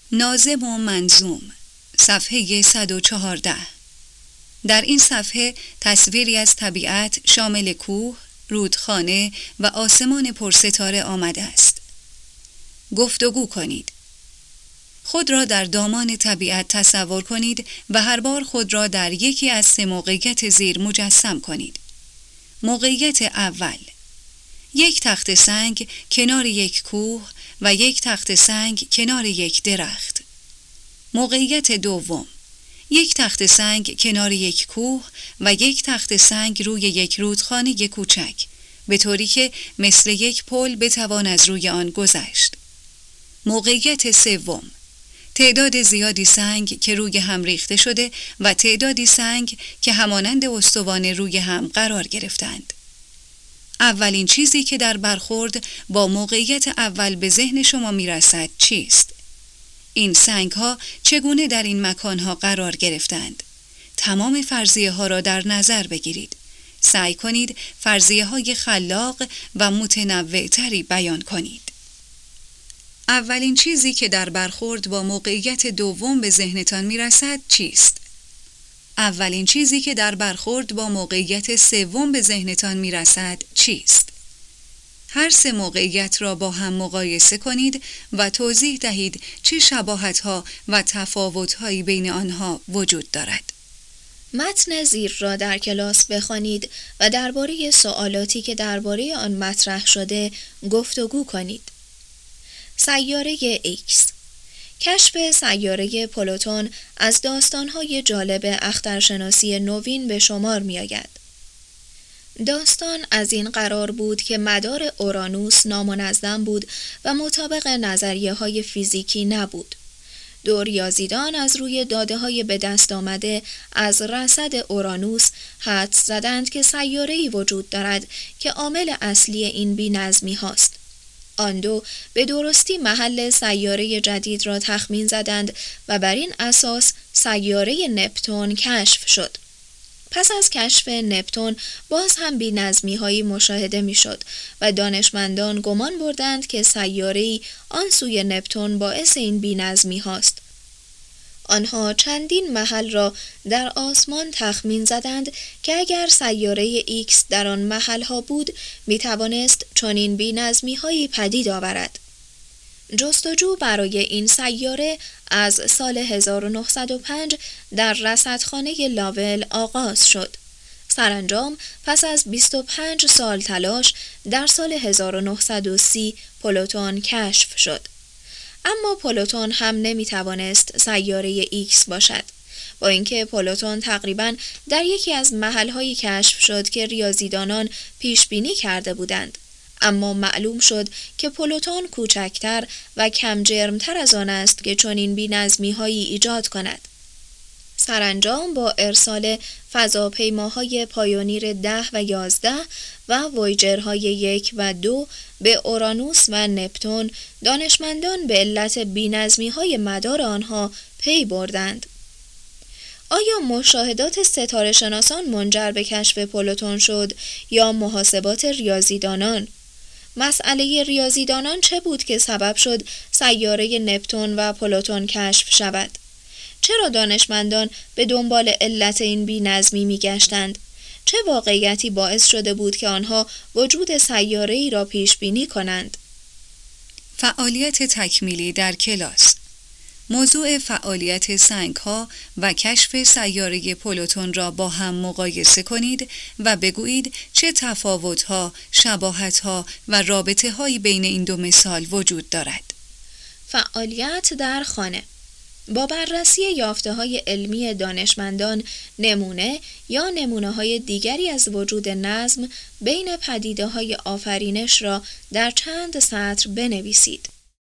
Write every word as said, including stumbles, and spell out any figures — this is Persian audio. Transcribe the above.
ناظم و منظوم، صفحه صد و چهارده. در این صفحه تصویری از طبیعت شامل کوه، رودخانه و آسمان پرستاره آمده است. گفتگو کنید. خود را در دامان طبیعت تصور کنید و هر بار خود را در یکی از سه موقعیت زیر مجسم کنید. موقعیت اول: یک تخت سنگ کنار یک کوه و یک تخت سنگ کنار یک درخت. موقعیت دوم: یک تخت سنگ کنار یک کوه و یک تخت سنگ روی یک رودخانه کوچک، به طوری که مثل یک پل بتوان از روی آن گذشت. موقعیت سوم: تعداد زیادی سنگ که روی هم ریخته شده و تعدادی سنگ که همانند استوانه روی هم قرار گرفتند. اولین چیزی که در برخورد با موقعیت اول به ذهن شما میرسد چیست؟ این سنگ ها چگونه در این مکان ها قرار گرفتند؟ تمام فرضیه ها را در نظر بگیرید. سعی کنید فرضیه های خلاق و متنوع تری بیان کنید. اولین چیزی که در برخورد با موقعیت دوم به ذهنتان میرسد چیست؟ اولین چیزی که در برخورد با موقعیت سوم به ذهنتان میرسد چیست؟ هر سه موقعیت را با هم مقایسه کنید و توضیح دهید چه شباهت‌ها و تفاوت‌هایی بین آنها وجود دارد. متن زیر را در کلاس بخوانید و درباره سوالاتی که درباره آن مطرح شده گفتگو کنید. سیاره ایکس. کشف سیاره پلوتون از داستان‌های جالب اخترشناسی نوین به شمار می‌آید. داستان از این قرار بود که مدار اورانوس نامنظم بود و مطابق نظریه‌های فیزیکی نبود. دو ریاضیدان از روی داده‌های به دست آمده از رصد اورانوس حدس زدند که سیاره‌ای وجود دارد که عامل اصلی این بی‌نظمی هاست. آن دو به درستی محل سیاره جدید را تخمین زدند و بر این اساس سیاره نپتون کشف شد. پس از کشف نپتون باز هم بی‌نظمی‌هایی مشاهده می‌شد و دانشمندان گمان بردند که سیاره‌ای آن سوی نپتون باعث این بی‌نظمی هاست. آنها چندین محل را در آسمان تخمین زدند که اگر سیاره ایکس در آن محل‌ها بود می‌توانست چنین بی‌نظمی‌هایی پدید آورد. جستجو برای این سیاره از سال هزار و نهصد و پنج در رصدخانه لاول آغاز شد. سرانجام پس از بیست و پنج سال تلاش در سال هزار و نهصد و سی پلوتون کشف شد. اما پلوتون هم نمیتوانست سیاره ایکس باشد. با اینکه پلوتون تقریباً در یکی از محل‌هایی کشف شد که ریاضیدانان پیش بینی کرده بودند، اما معلوم شد که پلوتون کوچکتر و کم جرمتر از آن است که چنین بی‌نظمی‌هایی ایجاد کند. سرانجام با ارسال فضاپیماهای پایونیر ده و یازده و وویجرهای یک و دو به اورانوس و نپتون، دانشمندان به علت بی‌نظمی‌های مدار آنها پی بردند. آیا مشاهدات ستاره شناسان منجر به کشف پلوتون شد یا محاسبات ریاضیدانان؟ مسئله ریاضیدانان چه بود که سبب شد سیاره نپتون و پلوتون کشف شود؟ چرا دانشمندان به دنبال علت این بی‌نظمی می‌گشتند؟ چه واقعیتی باعث شده بود که آنها وجود سیاره‌ای را پیش بینی کنند؟ فعالیت تکمیلی در کلاس. موضوع فعالیت سنگ‌ها و کشف سیاره پلوتون را با هم مقایسه کنید و بگویید چه تفاوت‌ها، شباهت‌ها و رابطه‌هایی بین این دو مثال وجود دارد. فعالیت در خانه. با بررسی یافته‌های علمی دانشمندان، نمونه یا نمونه‌های دیگری از وجود نظم بین پدیده‌های آفرینش را در چند سطر بنویسید.